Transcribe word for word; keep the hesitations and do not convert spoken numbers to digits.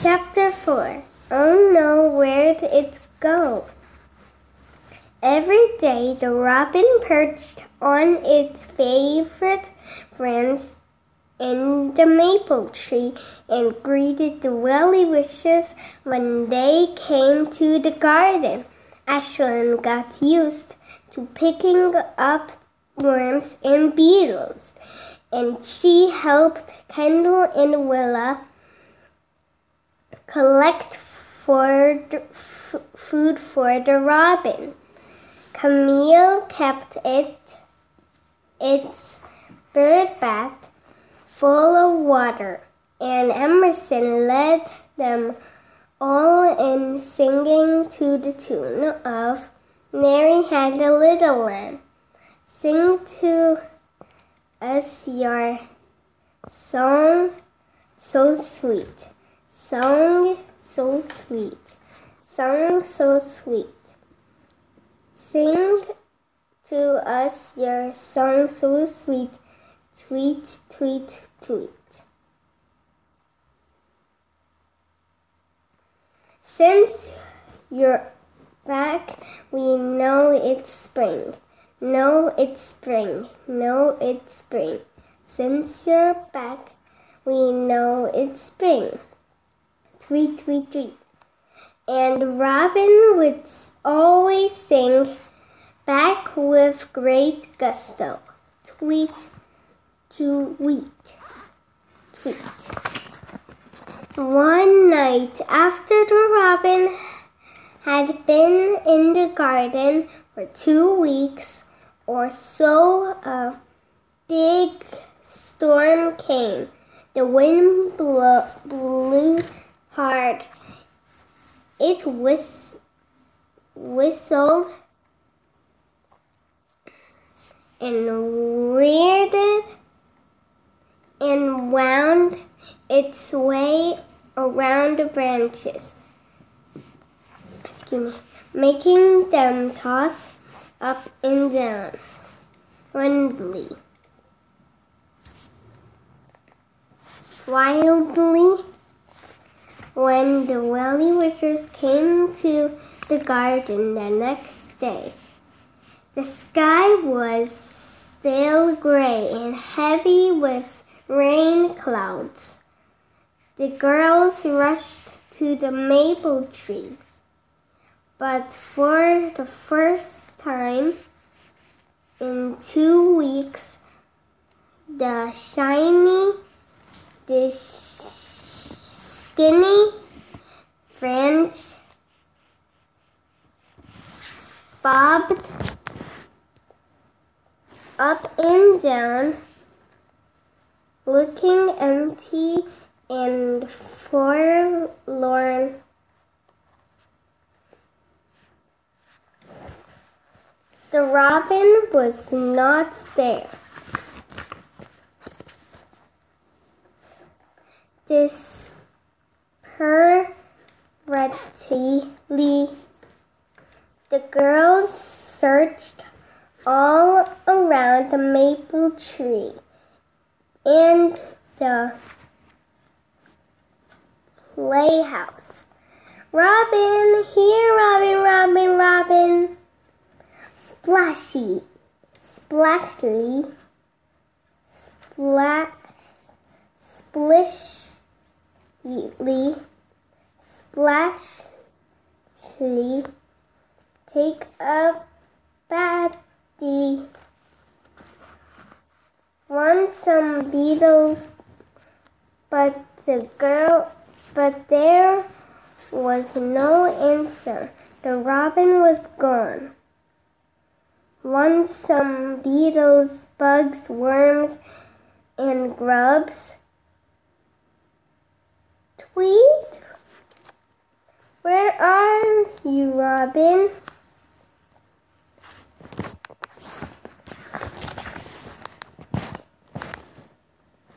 Chapter four. Oh no, where'd it go? Every day the robin perched on its favorite friends in the maple tree and greeted the well-wishers when they came to the garden. Ashlyn got used to picking up worms and beetles, and she helped Kendall and Willa collect for the f- food for the robin. Camille kept it its bird bath full of water, and Emerson led them all in singing to the tune of Mary Had a Little Lamb. Sing to us your song so sweet, song so sweet, song so sweet. Sing to us your song so sweet, tweet, tweet, tweet. Since you're back, we know it's spring. No, it's spring. No, it's spring. Since you're back, we know it's spring. Tweet, tweet, tweet. And Robin would always sing back with great gusto. Tweet, tweet, tweet. One night after the robin had been in the garden for two weeks or so, a big storm came. The wind blew, blew hard. It whis- whistled and reared and wound its way around the branches, excuse me, making them toss up and down wildly. Wildly. When the well-wishers came to the garden the next day, the sky was still gray and heavy with rain clouds. The girls rushed to the maple tree, but for the first time in two weeks, the shiny, the skinny branch bobbed up and down, looking empty and forlorn. The robin was not there. Desperately, the girls searched all around the maple tree and the playhouse. Robin, here, Robin, Robin, Robin. Splashy, splashly, splash, splishly, splashly, take a batty. Want some beetles, but the girl, but there was no answer. The robin was gone. Want some beetles, bugs, worms, and grubs? Tweet? Where are you, Robin?